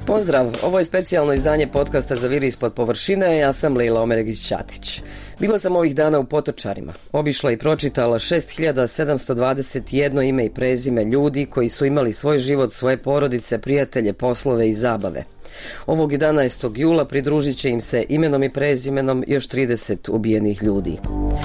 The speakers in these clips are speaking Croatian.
Pozdrav, ovo je specijalno izdanje podcasta Za viri ispod površine, ja sam Lejla Omeregić-Ćatić. Bila sam ovih dana u Potočarima, obišla i pročitala 6721 ime i prezime ljudi koji su imali svoj život, svoje porodice, prijatelje, poslove i zabave. Ovog 11. jula pridružit će im se imenom i prezimenom još 30 ubijenih ljudi.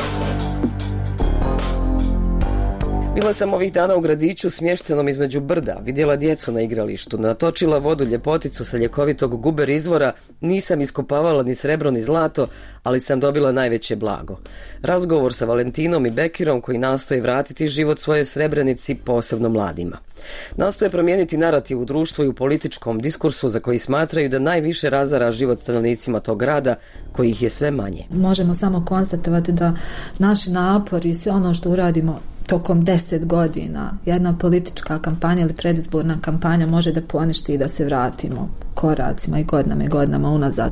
Bila sam ovih dana u gradiću smještenom između brda, vidjela djecu na igralištu, natočila vodu ljepoticu sa ljekovitog guber izvora, nisam iskopavala ni srebro ni zlato, ali sam dobila najveće blago. Razgovor sa Valentinom i Bekirom koji nastoje vratiti život svojoj Srebrenici, posebno mladima. Nastoje promijeniti narativ u društvu i u političkom diskursu za koji smatraju da najviše razara život stanovnicima tog grada, kojih je sve manje. Možemo samo konstatovati da naši napori i sve ono što uradimo tokom 10 godina, jedna politička kampanja ili predizborna kampanja može da poništi i da se vratimo koracima i godinama unazad.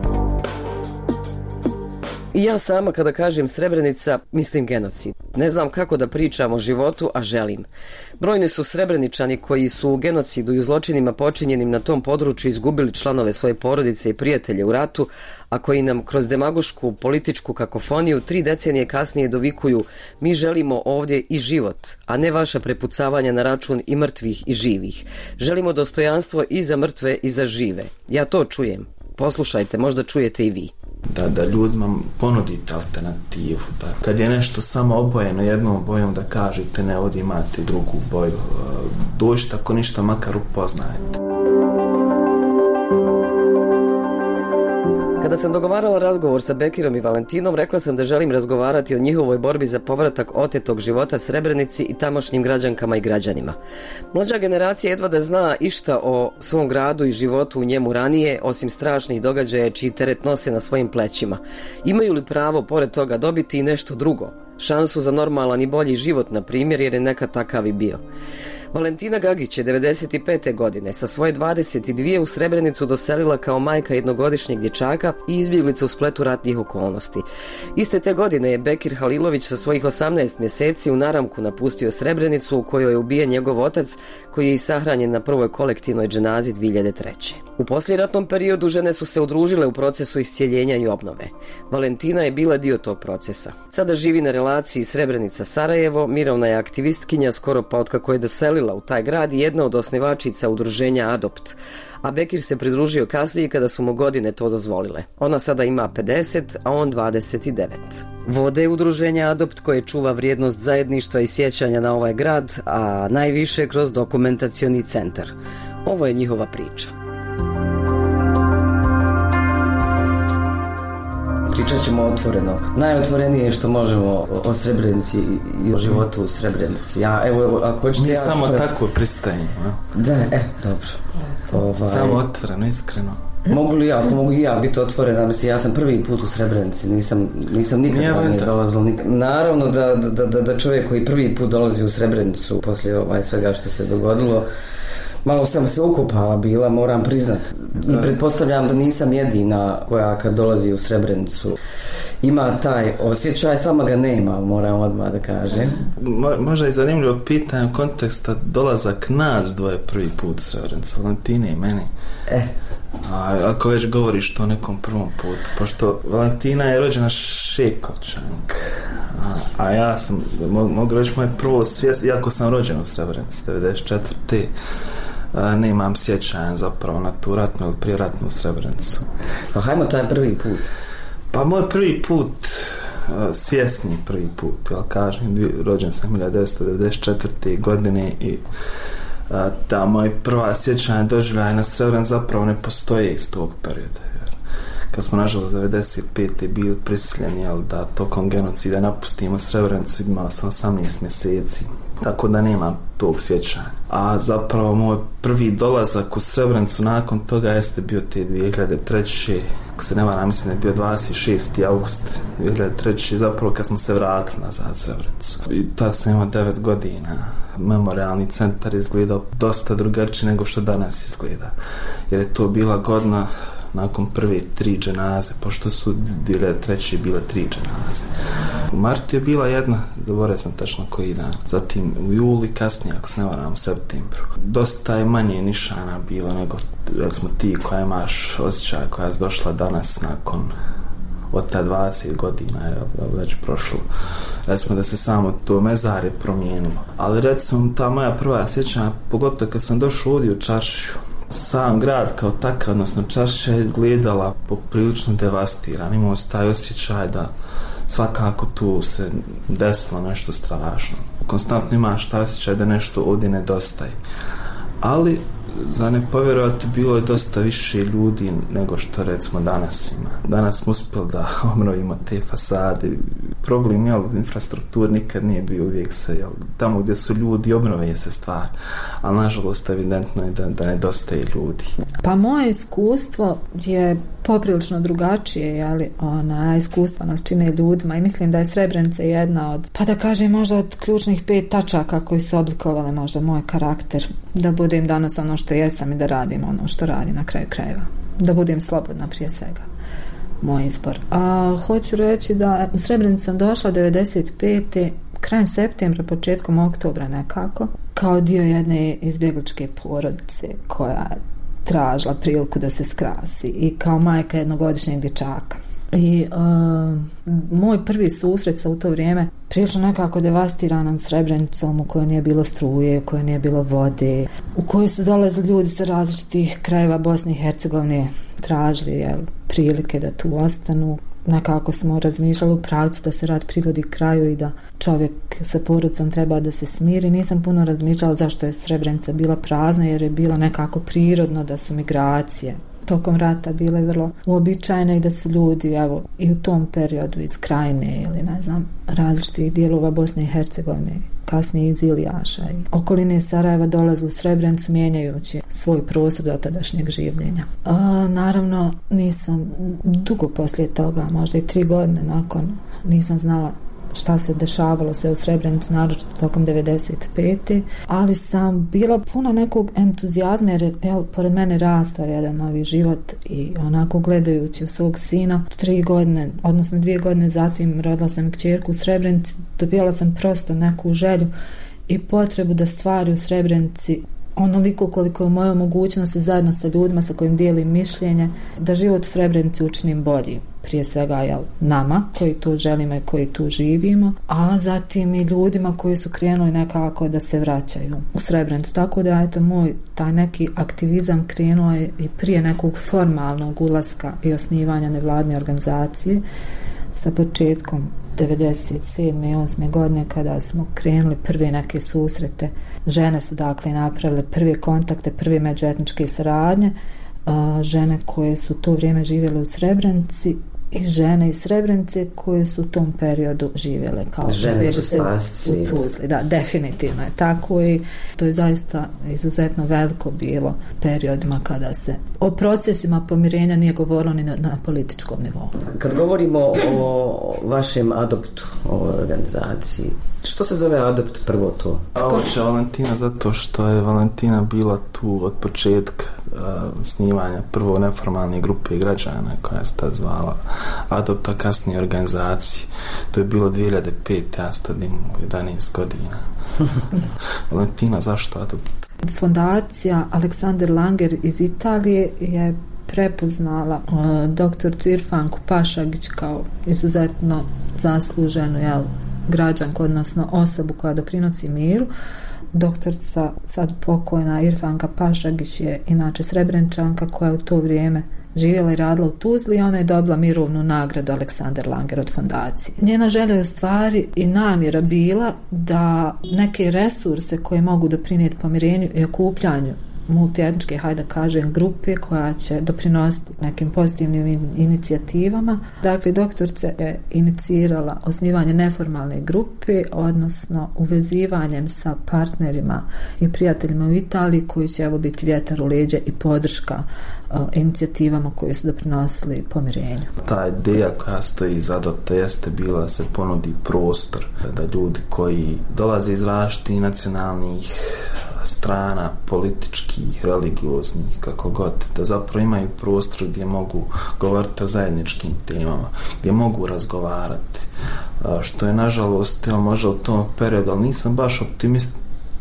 I ja sama kada kažem Srebrenica, mislim genocid. Ne znam kako da pričam o životu, a želim. Brojni su Srebreničani koji su u genocidu i u zločinima počinjenim na tom području izgubili članove svoje porodice i prijatelje u ratu, a koji nam kroz demagošku političku kakofoniju 3 decenije kasnije dovikuju: mi želimo ovdje i život, a ne vaša prepucavanja na račun i mrtvih i živih. Želimo dostojanstvo i za mrtve i za žive. Ja to čujem. Poslušajte, možda čujete i vi. Da ljudima ponudite alternativu, da kad je nešto samo obojeno jednom bojom da kažete ne, ovdje imate drugu boju, dođite ako ništa makar upoznajete. Kada sam dogovarala razgovor sa Bekirom i Valentinom, rekla sam da želim razgovarati o njihovoj borbi za povratak otetog života Srebrenici i tamošnjim građankama i građanima. Mlađa generacija jedva da zna išta o svom gradu i životu u njemu ranije, osim strašnih događaja čiji teret nose na svojim plećima. Imaju li pravo pored toga dobiti i nešto drugo? Šansu za normalan i bolji život, na primjer, jer je nekad takav i bio. Valentina Gagić je 95. godine sa svoje 22 u Srebrenicu doselila kao majka jednogodišnjeg dječaka i izbjeglica u spletu ratnih okolnosti. Iste te godine je Bekir Halilović sa svojih 18 mjeseci u naramku napustio Srebrenicu u kojoj je ubijen njegov otac, koji je i sahranjen na prvoj kolektivnoj dženazi 2003. U poslijeratnom periodu žene su se udružile u procesu iscijeljenja i obnove. Valentina je bila dio tog procesa. Sada živi na relaciji Srebrenica-Sarajevo, mirovna je aktivistkinja skoro pa otkako je doselila u taj grad i jedna od osnivačica udruženja Adopt. A Bekir se pridružio kasnije kada su mu godine to dozvolile. Ona sada ima 50, a on 29. Vode udruženja Adopt koje čuva vrijednost zajedništva i sjećanja na ovaj grad, a najviše kroz dokumentacioni centar. Ovo je njihova priča. Pričat ćemo otvoreno. Najotvorenije što možemo o Srebrenici i o životu u Srebrenici. Evo, ako hoćete... Mi samo tako pristajemo. Da, dobro. Samo otvoreno, iskreno. Mogu i ja biti otvorena? Mislim, ja sam prvi put u Srebrenici, nisam nikad ranije dolazila. Naravno da čovjek koji prvi put dolazi u Srebrenicu poslije svega što se dogodilo, malo sam se ukopala bila, moram priznat. I pretpostavljam da nisam jedina koja kad dolazi u Srebrenicu ima taj osjećaj, sama ga nema, moram odmah da kažem. Možda je zanimljivo pitanje u konteksta dolazak nas dvoje prvi put u Srebrenicu, Valentine i meni. Ako već govoriš to o nekom prvom putu, pošto Valentina je rođena Šekovčanka, a ja sam, mogu reći moje prvo svijest, iako sam rođen u Srebrenici 94. Nemam sjećanja zapravo na tu ratnu ili prijeratnu Srebrenicu. Pa hajmo taj prvi put. Pa moj prvi put, svjesni prvi put, kažem, rođen sam 1994. godine i ta moja prva sjećanja doživljaja na Srebrenicu zapravo ne postoje iz tog perioda. Kad smo nažalost 95. bili prisiljeni da tokom genocida napustimo Srebrenicu, imao sam 18 mjeseci, tako da nemam tog sjećanja. A zapravo moj prvi dolazak u Srebrenicu nakon toga jeste bio te 2003. Ako se ne varam, mislim da je bio 26. august 2003. zapravo kad smo se vratili nazad u Srebrenicu. I tad sam imao 9 godina. Memorialni centar izgledao dosta drugačije nego što danas izgleda. Jer je to bila godina nakon prve 3 dženaze, pošto su 2003. bile 3 dženaze. U martu je bila jedna, zaboravio sam tačno koji dan. Zatim u juli, kasnije, ako se ne varam, u septembru. Dosta je manje nišana bilo nego recimo ti koja imaš osjećaj, koja je došla danas nakon od ta 20 godina je već prošlo. Recimo da se samo to mezarje promijenilo. Ali recimo ta moja prva sjećanja, pogotovo kad sam došao ovdje u Čaršiju, sam grad kao takav, odnosno Čaršija je izgledala poprilično devastiran. Imao se taj osjećaj da svakako tu se desilo nešto strašno. Konstantno imaš taj osjećaj da nešto ovdje nedostaje. Ali za ne povjerovati, bilo je dosta više ljudi nego što recimo danas ima. Danas smo uspjeli da obnovimo te fasade. Problem infrastrukture nikad nije bio, uvijek se tamo gdje su ljudi obnove se stvar, ali nažalost evidentno je da nedostaje ljudi. Pa moje iskustvo je poprilično drugačije, iskustva nas čine ljudima i mislim da je Srebrenica jedna od, pa da kažem možda od ključnih 5 tačaka koji su oblikovale možda moj karakter, da budem danas ono što jesam i da radim ono što radim na kraju krajeva, da budem slobodna prije svega, moj izbor. A hoću reći da u Srebrenicu sam došla 95. krajem septembra, početkom oktobra nekako, kao dio jedne izbjegličke porodice koja tražila priliku da se skrasi i kao majka jednogodišnjeg dječaka. I moj prvi susret sa u to vrijeme prilično nekako devastiranom Srebrenicom u kojoj nije bilo struje, u kojoj nije bilo vode, u kojoj su dolazili ljudi sa različitih krajeva Bosne i Hercegovine, tražili prilike da tu ostanu. Nekako smo razmišljali u pravcu da se rad privodi kraju i da čovjek sa porodicom treba da se smiri. Nisam puno razmišljala zašto je Srebrenica bila prazna, jer je bilo nekako prirodno da su migracije tokom rata bile vrlo uobičajene i da su ljudi i u tom periodu iz Krajine ili ne znam različitih dijelova Bosne i Hercegovine, kasnije iz Ilijaša i okoline Sarajeva dolazili u Srebrenicu mijenjajući svoj prostor do tadašnjeg življenja. Naravno nisam dugo poslije toga, možda i 3 godine nakon, nisam znala šta se dešavalo se u Srebrenici, naročito tokom 95. Ali sam bila puna nekog entuzijazma jer je pored mene rastao jedan novi život i onako gledajući u svog sina 3 godine, odnosno 2 godine zatim rodila sam kćerku u Srebrenici, dobila sam prosto neku želju i potrebu da stvari u Srebrenici onoliko koliko je u mojoj mogućnosti zajedno sa ljudima sa kojim dijelim mišljenje, da život u Srebrenici učinim bolji. Prije svega nama koji tu želimo i koji tu živimo, a zatim i ljudima koji su krenuli nekako da se vraćaju u Srebrenicu. Tako da moj taj neki aktivizam krenuo je i prije nekog formalnog ulaska i osnivanja nevladne organizacije sa početkom 97. i 8. godine kada smo krenuli prve neke susrete. Žene su dakle napravile prve kontakte, prve međuetničke saradnje, žene koje su to vrijeme živjele u Srebrenici i žene iz Srebrenice koje su u tom periodu živjele kao žene u Tuzli. Da, definitivno je tako i to je zaista izuzetno veliko bilo periodima kada se o procesima pomirenja nije govorilo ni na političkom nivou. Kad govorimo o vašem adoptu, o organizaciji, što se zove adopt prvo to? Hoće Valentina zato što je Valentina bila tu od početka snimanja prvo neformalne grupe građana koja se tad zvala Adopt, a kasnije organizacije. To je bilo 2005. Ja stadim 11 godina. Valentina, zašto Adopt? Fondacija Aleksander Langer iz Italije je prepoznala doktoricu Irfanku Pašagić kao izuzetno zasluženu građanku, odnosno osobu koja doprinosi miru. Doktorica, sad pokojna Irfanka Pašagić je inače Srebreničanka koja je u to vrijeme živjela i radila u Tuzli i ona je dobila mirovnu nagradu Aleksander Langer od fondacije. Njena želja je u stvari i namjera bila da neke resurse koje mogu doprinijeti pomirenju i okupljanju multietničke, grupe koja će doprinositi nekim pozitivnim inicijativama. Dakle, doktorica je inicirala osnivanje neformalne grupe, odnosno uvezivanjem sa partnerima i prijateljima u Italiji koji će biti vjetar u leđa i podrška inicijativama koje su doprinosili pomirenju. Ta ideja koja stoji iza Adopta jeste bila da se ponudi prostor da ljudi koji dolaze iz različitih nacionalnih strana, političkih, religioznih, kako god, da zapravo imaju prostor gdje mogu govoriti o zajedničkim temama, gdje mogu razgovarati. Što je nažalost, možda u tom periodu, ali nisam baš optimist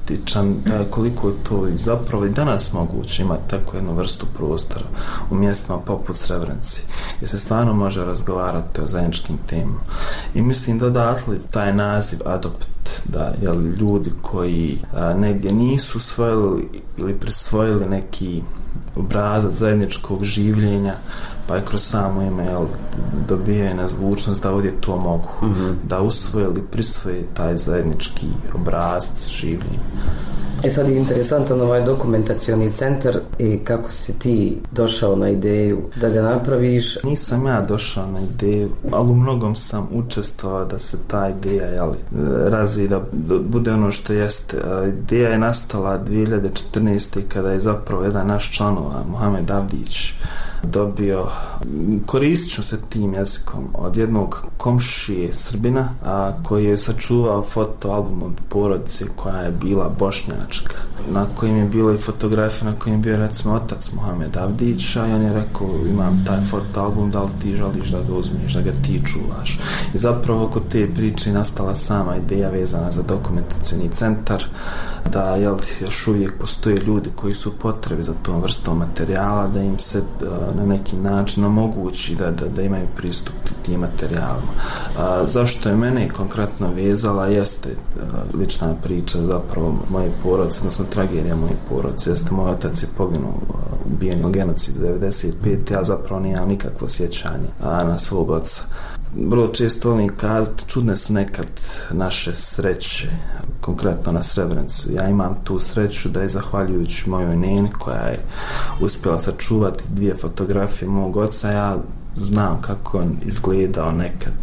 simptomatičan, koliko je to i zapravo i danas moguće imati takvu jednu vrstu prostora u mjestima poput Srebrenice, gdje se stvarno može razgovarati o zajedničkim temama. I mislim da odatle taj naziv adopt, da ljudi koji negdje nisu usvojili ili prisvojili neki obrazac zajedničkog življenja, pa je kroz samo ime dobije na zvučnost da ovdje to mogu, da usvoje ili prisvoje taj zajednički obrazac življenja. Sad je interesantan ovaj dokumentacioni centar i kako si ti došao na ideju da ga napraviš? Nisam ja došao na ideju, ali u mnogom sam učestvovao da se ta ideja razvije, da bude ono što jeste. Ideja je nastala 2014. kada je zapravo jedan naš članova, Mohamed Avdić, dobio, koristit ću se tim jezikom, od jednog komšije Srbina, koji je sačuvao fotoalbum od porodice koja je bila bošnjačka, na kojim je bilo i fotografije, na kojim je bio recimo otac Mohamed Avdića, i on je rekao, imam taj fotoalbum, da li ti želiš da ga uzmiješ, da ga ti čuvaš. I zapravo oko te priče nastala sama ideja vezana za dokumentacioni centar, da još uvijek postoje ljudi koji su potrebi za tom vrstom materijala, da im se na neki način omogući da imaju pristup tim materijalima. Zašto je mene konkretno vezala jeste lična priča zapravo moje porodice, odnosno tragedija moje porodice. Jeste, moj otac je poginuo ubijen u genocidu 95. Ja zapravo nemam nikakvo sjećanje na svog oca. Vrlo često volim kazati, čudne su nekad naše sreće, konkretno na Srebrenicu. Ja imam tu sreću da je zahvaljujući mojoj neni koja je uspjela sačuvati 2 fotografije mog oca, ja znam kako on izgledao nekad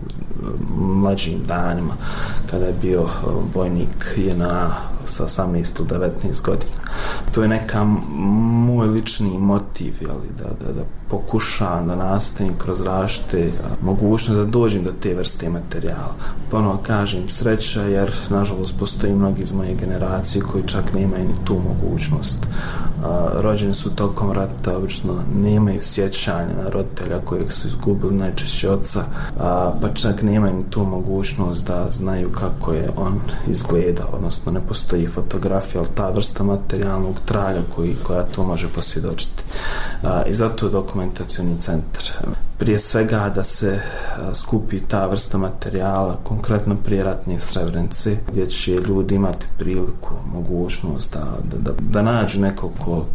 u mlađim danima kada je bio vojnik JNA sa 18 ili 19 godina. To je neka moj lični motiv, da pokušavam da nastavim kroz različite mogućnosti da dođem do te vrste materijala. Ponovo kažem sreća, jer nažalost postoji mnogi iz moje generacije koji čak nemaju ni tu mogućnost. Rođeni su tokom rata, obično nemaju sjećanja na roditelja kojeg su izgubili, najčešće oca, pa čak nemaju ni tu mogućnost da znaju kako je on izgledao, odnosno ne postoji fotografija, ali ta vrsta materijalnog traga koja to može posvjedočiti. I zato je dokumentacioni centar. Prije svega da se skupi ta vrsta materijala, konkretno prijeratne Srebrenice, gdje će ljudi imati priliku, mogućnost da nađu nekog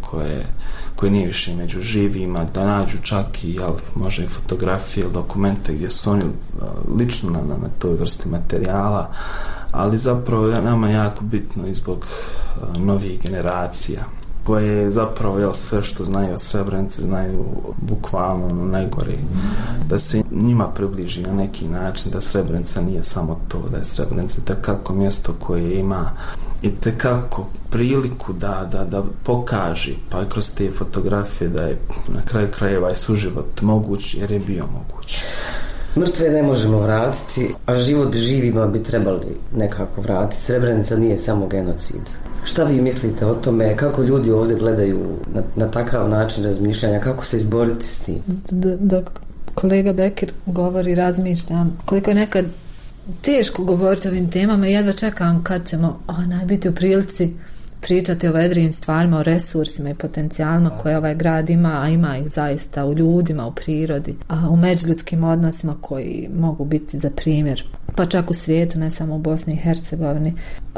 koji nije više među živima, da nađu čak i može i fotografije ili dokumente gdje su oni lično na toj vrsti materijala, ali zapravo nama jako bitno i zbog novih generacija koje zapravo sve što znaju o Srebrenici znaju bukvalno najgore, da se njima približi na neki način da Srebrenica nije samo to, da je Srebrenica tekako mjesto koje ima i tekako priliku da pokaže, pa i kroz te fotografije da je na kraju krajeva i suživot moguć, jer je bio moguć. Mrtve ne možemo vratiti, a život živima bi trebali nekako vratiti. Srebrenica nije samo genocid. Šta vi mislite o tome? Kako ljudi ovdje gledaju na takav način razmišljanja? Kako se izboriti s tim? Dok kolega Bekir govori, razmišljam koliko je nekad teško govoriti o ovim temama i jedva čekam kad ćemo biti u prilici pričati o vedrijim stvarima, o resursima i potencijalima koje ovaj grad ima, a ima ih zaista u ljudima, u prirodi, u međuljudskim odnosima koji mogu biti za primjer, pa čak u svijetu, ne samo u Bosni i Hercegovini.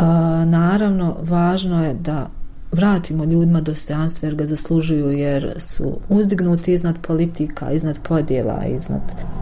Naravno, važno je da vratimo ljudima dostojanstvo jer ga zaslužuju, jer su uzdignuti iznad politika, iznad podjela, iznad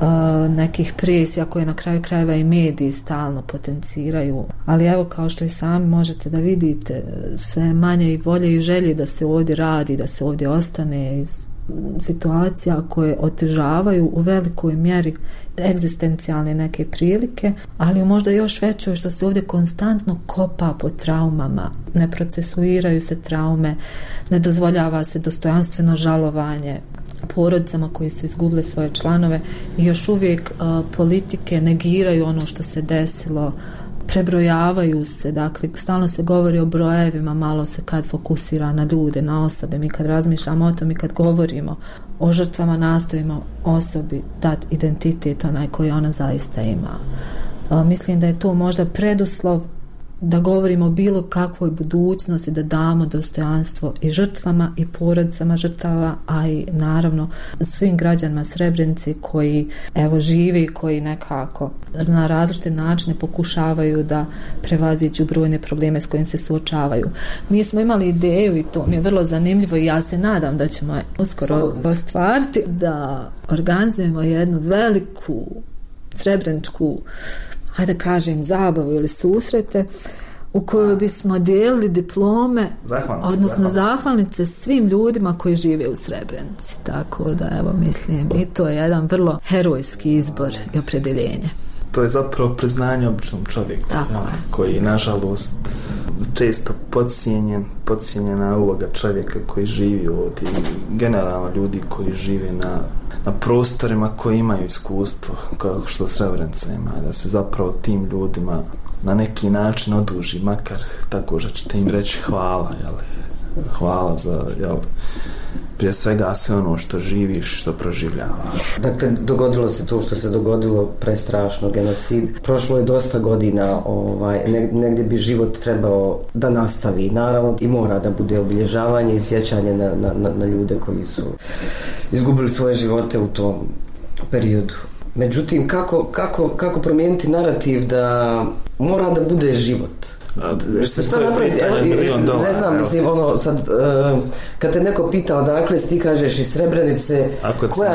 nekih presija koje na kraju krajeva i mediji stalno potenciraju. Ali evo, kao što i sami možete da vidite, sve manje i volje i želje da se ovdje radi, da se ovdje ostane iz situacija koje otežavaju u velikoj mjeri egzistencijalne neke prilike, ali možda još većoj što se ovdje konstantno kopa po traumama, ne procesuiraju se traume, ne dozvoljava se dostojanstveno žalovanje porodicama koji su izgubili svoje članove i još uvijek politike negiraju ono što se desilo, prebrojavaju se, dakle stalno se govori o brojevima, malo se kad fokusira na ljude, na osobe. Mi kad razmišljamo o tom i kad govorimo o žrtvama, nastojimo osobi dati identitet onaj koji ona zaista ima. Mislim da je to možda preduslov da govorimo o bilo kakvoj budućnosti, da damo dostojanstvo i žrtvama i porodicama žrtava, a i naravno svim građanima Srebrenice koji žive i koji nekako na različite načine pokušavaju da prevaziđu brojne probleme s kojim se suočavaju. Mi smo imali ideju i to mi je vrlo zanimljivo i ja se nadam da ćemo uskoro ostvariti da organizujemo jednu veliku srebreničku, hajde da kažem, zabavu ili susrete u kojoj bismo dijelili diplome, odnosno zahvalnice svim ljudima koji žive u Srebrenici. Tako da, mislim, i to je jedan vrlo herojski izbor i opredjeljenje. To je zapravo priznanje običnom čovjeku, koji, nažalost, često podcijenjena uloga čovjeka koji živi ovdje i generalno ljudi koji žive na prostorima koji imaju iskustvo kao što Srebrenica ima, da se zapravo tim ljudima na neki način oduži, makar tako što ćete im reći hvala, hvala za, prije svega sve ono što živiš, što proživljavaš. Dakle, dogodilo se to što se dogodilo, prestrašno, genocid. Prošlo je dosta godina, negdje bi život trebao da nastavi, naravno, i mora da bude obilježavanje i sjećanje na ljude koji su izgubili svoje živote u tom periodu. Međutim, kako promijeniti narativ da mora da bude život? Što napraviti? Ne znam, mislim, sad, kad te neko pita odakle si, ti kažeš iz Srebrenice, koja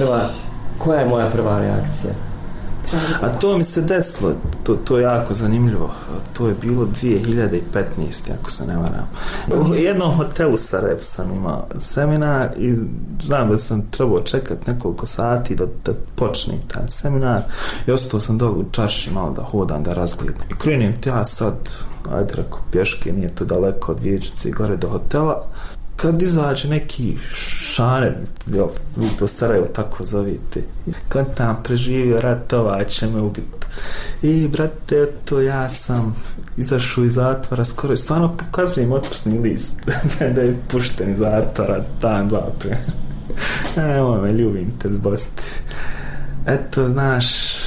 je moja prva reakcija? A to mi se desilo, to je jako zanimljivo. To je bilo 2015. ako se ne varam. U jednom hotelu Sarajevo sam imao seminar i znam da sam trebao čekati nekoliko sati da počne taj seminar i ostao sam dole u čarši malo da hodam, da razgledam. I krenim ja sad, ajde reko, pješke, nije to daleko od Vijećnice i gore do hotela. Kad izađe neki šaner, vi to Sarajevo tako zovite, kad tam preživio ratova, će me ubiti. I brate, to ja sam izašao iz zatvora, skoro stvarno pokazujem otpusni list da je pušten iz zatvora dan, dva prije. Evo me, ljubim te zbosti. Eto, znaš,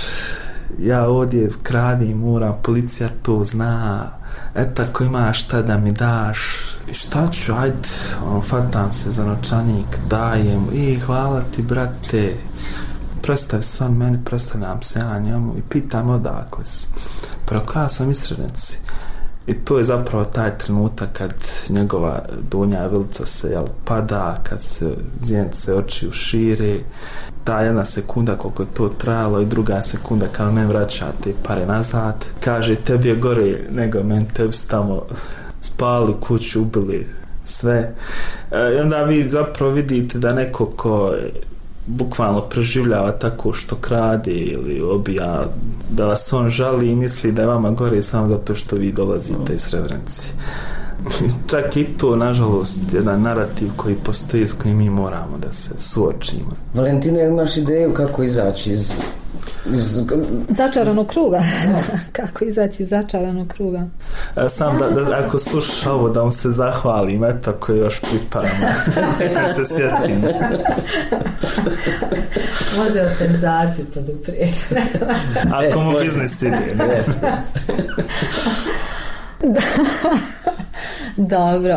ja ovdje kradim, moram, policija to zna. Eto, ako imaš šta da mi daš, i šta ću, ajde, fatam se za novčanik, dajem, i hvala ti, brate, predstavi se on meni, predstavljam se ja njemu i pitam odakle si. Preko ja sam iz Srebrenice. I to je zapravo taj trenutak kad njegova donja vilica se pada, kad se zjenice oči ušire, ta jedna sekunda koliko je to trajalo i druga sekunda kad men vraća te pare nazad, kaže tebi je gore nego men, tebi su tamo spali kuću, ubili sve. I onda vi zapravo vidite da neko ko bukvalno preživljava tako što krade ili obija, da vas on žali i misli da je vama gore samo zato što vi dolazite iz Srebrenice. Čak i to, nažalost, jedan narativ koji postoji s kojim mi moramo da se suočimo. Valentina, imaš ideju kako izaći iz začaranog kruga? Kako izaći iz začaranog kruga? Sam da ako slušaš ovo da vam se zahvalim, eto ako još priparamo da se sjetim. Može organizaciju poduprijeti. Ako mu biznis ide. Dobro,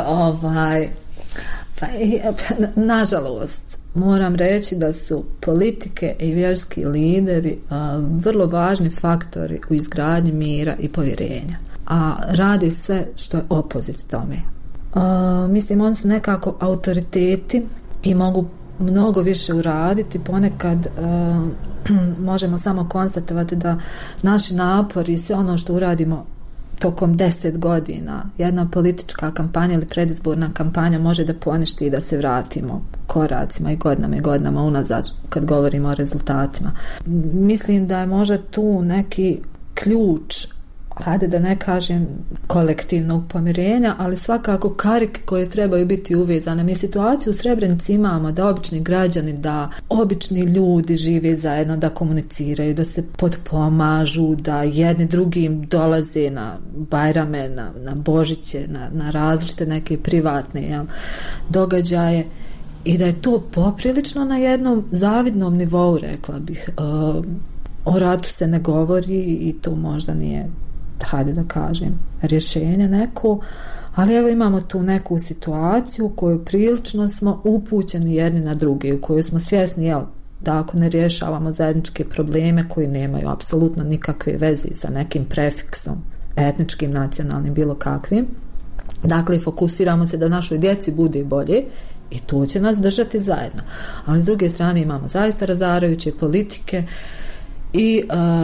nažalost moram reći da su politike i vjerski lideri vrlo važni faktori u izgradnji mira i povjerenja, a radi sve što je opozit tome. Mislim, oni su nekako autoriteti i mogu mnogo više uraditi. Ponekad možemo samo konstatovati da naši napori i sve ono što uradimo tokom 10 godina, jedna politička kampanja ili predizborna kampanja može da poništi i da se vratimo koracima i godinama unazad kad govorimo o rezultatima. Mislim da je možda tu neki ključ, hajde da ne kažem kolektivnog pomirenja, ali svakako karike koje trebaju biti uvezane. Mi situaciju u Srebrenici imamo da obični građani, da obični ljudi žive zajedno, da komuniciraju, da se potpomažu, da jedni drugim dolaze na Bajrame, na Božiće, na različite neke privatne događaje i da je to poprilično na jednom zavidnom nivou, rekla bih. O ratu se ne govori i to možda nije hajde da kažem, rješenje neko, ali evo imamo tu neku situaciju u kojoj prilično smo upućeni jedni na drugi, u kojoj smo svjesni, da ako ne rješavamo zajedničke probleme koji nemaju apsolutno nikakve veze sa nekim prefiksom, etničkim, nacionalnim, bilo kakvim, dakle fokusiramo se da našoj djeci bude bolje i to će nas držati zajedno. Ali s druge strane imamo zaista razarajuće politike i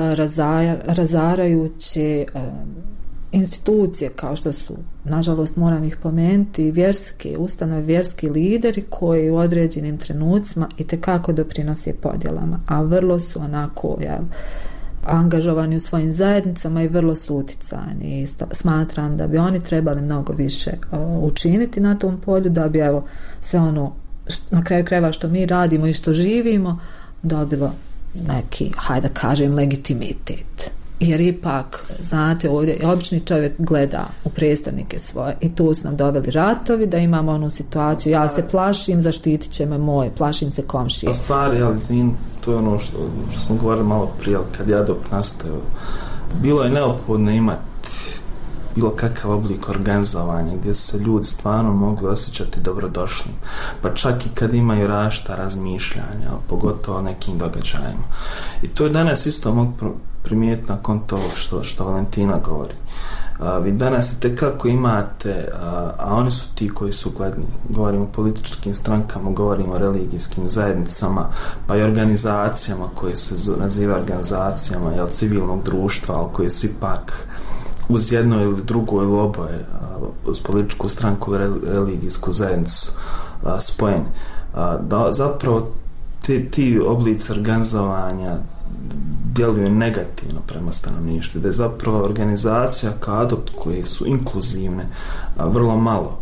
razarajuće institucije kao što su, nažalost moram ih pomenuti, vjerske ustanove, vjerski lideri koji u određenim trenucima itekako doprinose podjelama, a vrlo su onako angažovani u svojim zajednicama i vrlo su uticani i smatram da bi oni trebali mnogo više učiniti na tom polju, da bi evo sve ono na kraju krajeva što mi radimo i što živimo dobilo neki, hajde da kažem, legitimitet. Jer ipak, znate, ovdje obični čovjek gleda u predstavnike svoje i tu su nam doveli ratovi da imamo onu situaciju, ja se plašim, zaštitit će me moje, plašim se komšije. A stvari, ali izvin, to je ono što smo govorili malo prije, kad je ADOP nastao, bilo je neophodno imati bilo kakav oblik organizovanja gdje se ljudi stvarno mogli osjećati dobrodošlim, pa čak i kad imaju različita razmišljanja, pogotovo nekim događajima. I to je danas isto mogu primijetiti nakon toga što Valentina govori. Vi danas itekako imate, a oni su ti koji su gledni, govorimo o političkim strankama, govorimo o religijskim zajednicama, pa i organizacijama koje se nazivaju organizacijama civilnog društva, ali koje su ipak uz jedno ili drugo ili oboje, uz političku stranku i religijsku zajednicu spojeni. Da zapravo ti oblici organizovanja djeluju negativno prema stanovništvu, da je zapravo organizacija kao ADOP koje su inkluzivne vrlo malo.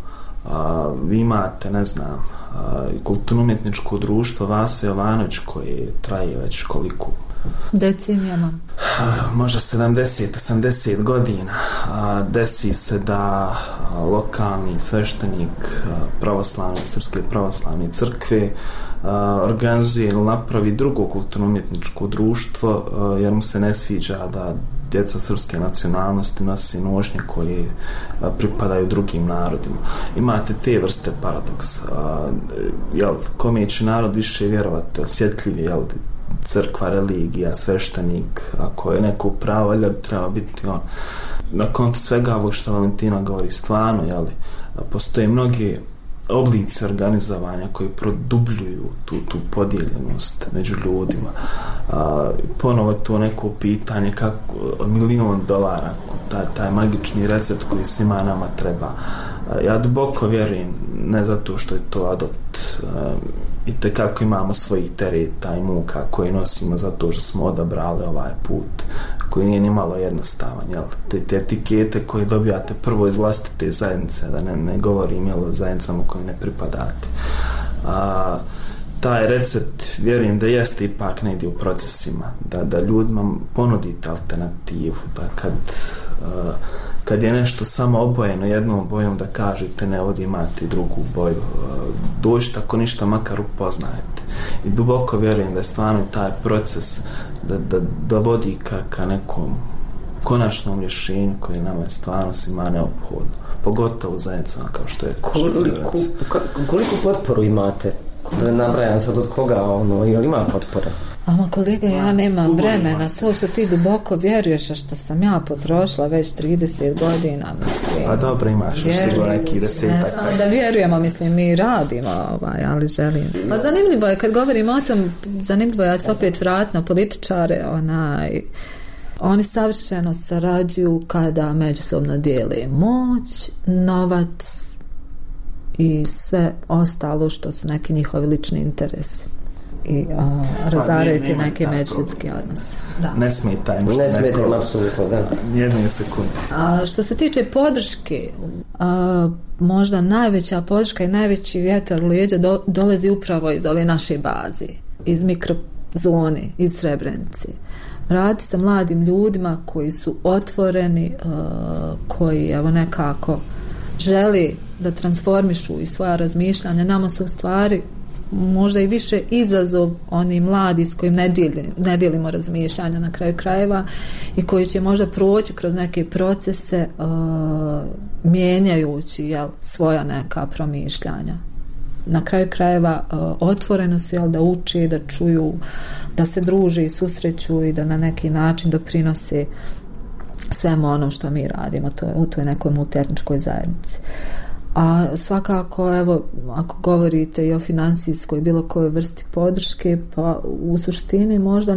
Vi imate, ne znam, kulturno-umjetničko društvo Vaso Jovanović koje traje već koliko? Decenijama. Možda 70-80 godina. Desi se da lokalni sveštenik Srpske pravoslavne crkve organizuje ili napravi drugo kulturno-umjetničko društvo jer mu se ne sviđa da djeca srpske nacionalnosti nosi nošnje koje pripadaju drugim narodima. Imate te vrste paradoksa. Kome će narod više vjerovati, osjetljivije, crkva, religija, sveštenik, ako je neko pravo, valjda bi treba biti on. Na kontu svega ovog što Valentina govori, stvarno, postoje mnogi oblici organizovanja koji produbljuju tu podijeljenost među ljudima. Ponovo to neko pitanje kako $1.000.000, taj magični recept koji svima nama treba. Ja duboko vjerujem, ne zato što je to adopt, i tekako imamo svojih tereta i muka koje nosimo zato što smo odabrali ovaj put koji nije ni malo jednostavan, te etikete koje dobijate prvo iz vlastite zajednice, da ne govorim o zajednicama koje ne pripadate. Taj recept vjerujem da jeste ipak negdje u procesima, da ljudima ponudite alternativu, da kad je nešto samo obojeno jednom bojom da kažete ne, ovdje imate drugu boju, dođite ako ništa makar upoznajete. I duboko vjerujem da je stvarno taj proces da vodi ka nekom konačnom rješenju koje nama je stvarno svima neophodno, pogotovo zajednicama kao što je koliko potporu imate? Da nabrajam sad od koga, jel ima potpore? Ama kolega, ja nemam vremena, to što ti duboko vjeruješ, a što sam ja potrošila već 30 godina, mislim. Pa dobro, imaš sigurno neki 10. Ne znam da vjerujemo, mislim, mi radimo, ali želim. Pa zanimljivo je, kad govorimo o tom, zanimljivo je, ja se opet vratiti na političare, oni savršeno sarađuju kada međusobno dijele moć, novac i sve ostalo što su neki njihovi lični interesi i razaraju ti neke međuljudske odnose. Ne smeta im apsolutno, da. Jedne sekunde. Što se tiče podrške, možda najveća podrška i najveći vjetar u leđa dolazi upravo iz ove naše baze, iz mikrozone, iz Srebrenice. Radi sa mladim ljudima koji su otvoreni, koji evo nekako želi da transformišu i svoja razmišljanja. Nama su u stvari možda i više izazov oni mladi s kojim ne dijelimo razmišljanja na kraju krajeva i koji će možda proći kroz neke procese mijenjajući svoja neka promišljanja. Na kraju krajeva otvoreno su da uči, da čuju, da se druže i susreću i da na neki način doprinose svemu ono što mi radimo u toj nekoj multietničkoj zajednici. A svakako, evo, ako govorite i o financijskoj bilo kojoj vrsti podrške, pa u suštini možda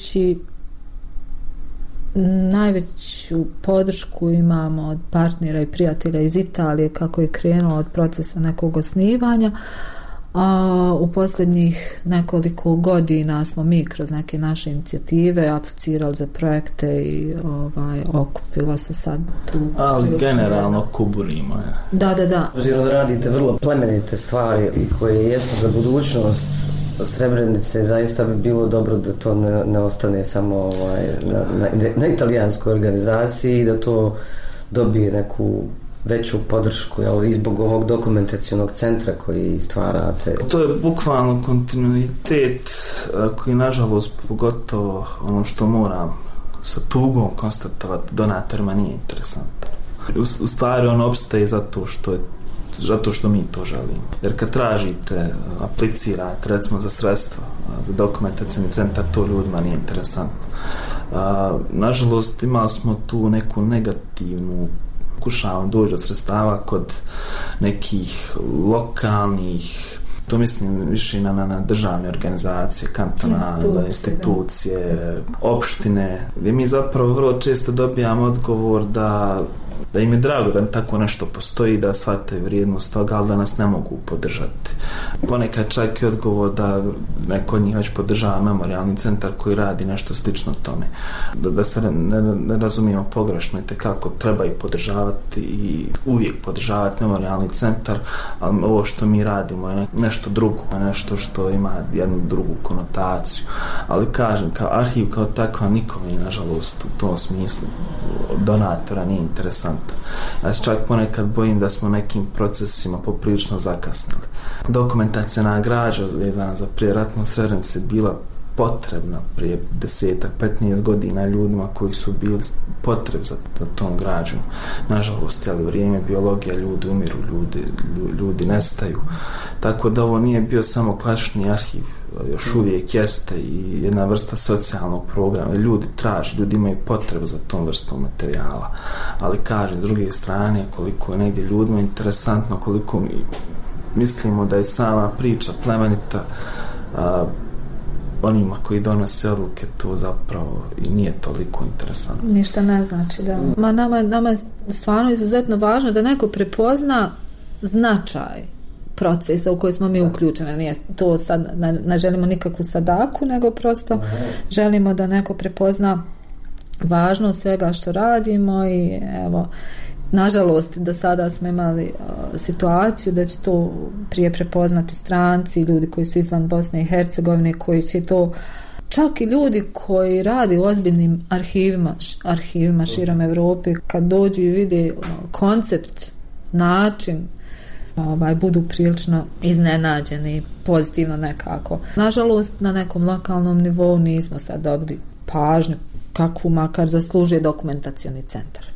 najveću podršku imamo od partnera i prijatelja iz Italije, kako je krenulo od procesa nekog osnivanja, a u posljednjih nekoliko godina smo mi kroz neke naše inicijative aplicirali za projekte i okupila se sad tu. Ali generalno kuburimo. Da. Obzirom da radite vrlo plemenite stvari i koje jesu za budućnost Srebrenice, zaista bi bilo dobro da to ne ostane samo na italijanskoj organizaciji i da to dobije neku veću podršku, i zbog ovog dokumentacionog centra koji stvarate. To je bukvalno kontinuitet koji, nažalost, pogotovo ono što moram sa tugom konstatovati, donatorima nije interesantan. U stvari on opstaje zato što mi to želimo. Jer kad tražite, aplicirate recimo za sredstva, za dokumentacijni centar, to ljudima nije interesantno. Nažalost, imali smo tu neku negativnu, pokušavam doći do sredstava kod nekih lokalnih, to mislim više na državne organizacije, kantonalne institucije, opštine, gdje mi zapravo vrlo često dobijamo odgovor da im je drago da tako nešto postoji, da shvate vrijednost toga, ali da nas ne mogu podržati. Ponekad čak i odgovor da neko od njih već podržava memorijalni centar koji radi nešto slično tome. Da se ne razumijemo pogrešno, kako treba ih podržavati i uvijek podržavati memorijalni centar, ali ovo što mi radimo je nešto drugo, nešto što ima jednu drugu konotaciju. Ali kažem, kao arhiv kao takva nikome, nažalost, u tom smislu donatora nije interesant. Ja se čak ponekad bojim da smo nekim procesima poprilično zakasnili. Dokumentacijna građa vezana za prijeratnu Srebrenicu bila potrebna prije 10-15 godina ljudima koji su bili potreb za tom građom. Nažalost, vrijeme, biologija, ljudi umiru, ljudi nestaju. Tako da ovo nije bio samo klasični arhiv, još uvijek jeste i jedna vrsta socijalnog programa. Ljudi traže, ljudi imaju potrebu za tom vrstom materijala. Ali kažem, s druge strane, koliko je negdje ljudima interesantno, koliko mi mislimo da je sama priča plemenita, onima koji donose odluke to zapravo i nije toliko interesantno. Ništa ne znači, da. Nama je stvarno izuzetno važno da neko prepozna značaj procesa u koji smo mi uključeni. Nije to sad, ne želimo nikakvu sadaku, nego prosto želimo da neko prepozna važnost svega što radimo i evo, nažalost, do sada smo imali situaciju da će to prije prepoznati stranci, ljudi koji su izvan Bosne i Hercegovine, koji će to, čak i ljudi koji radi u ozbiljnim arhivima širom Europe, kad dođu i vide koncept, način, budu prilično iznenađeni, pozitivno nekako. Nažalost, na nekom lokalnom nivou nismo sad dobili pažnju kakvu makar zaslužuje dokumentacioni centar.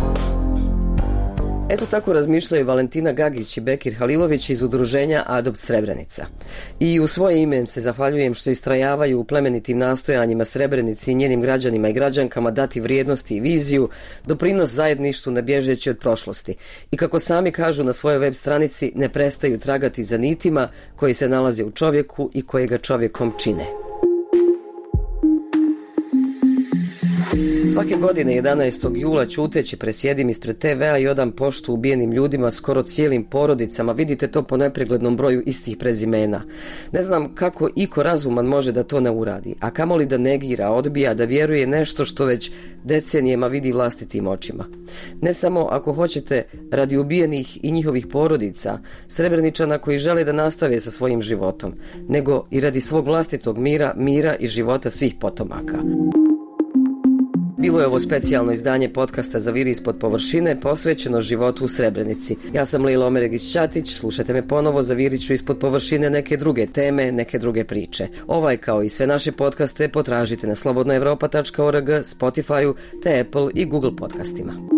Eto tako razmišljaju Valentina Gagić i Bekir Halilović iz udruženja Adopt Srebrenica. I u svoje ime im se zahvaljujem što istrajavaju u plemenitim nastojanjima Srebrenici i njenim građanima i građankama dati vrijednosti i viziju, doprinos zajedništvu ne bježeći od prošlosti. I kako sami kažu na svojoj web stranici, ne prestaju tragati za nitima koji se nalaze u čovjeku i koje ga čovjekom čine. Svake godine 11. jula ćuteći presjedim ispred TV-a i odam poštu ubijenim ljudima, skoro cijelim porodicama. Vidite to po nepreglednom broju istih prezimena. Ne znam kako iko razuman može da to ne uradi, a kamoli da negira, odbija, da vjeruje nešto što već decenijema vidi vlastitim očima. Ne samo, ako hoćete, radi ubijenih i njihovih porodica, Srebreničana koji žele da nastave sa svojim životom, nego i radi svog vlastitog mira i života svih potomaka. Bilo je ovo specijalno izdanje podcasta Za Viri ispod površine posvećeno životu u Srebrenici. Ja sam Lila Omeregić-Ćatić, slušajte me ponovo, zavirit ću ispod površine neke druge teme, neke druge priče. Ovaj kao i sve naše podcaste potražite na slobodnoevropa.org, Spotify-u te Apple i Google podcastima.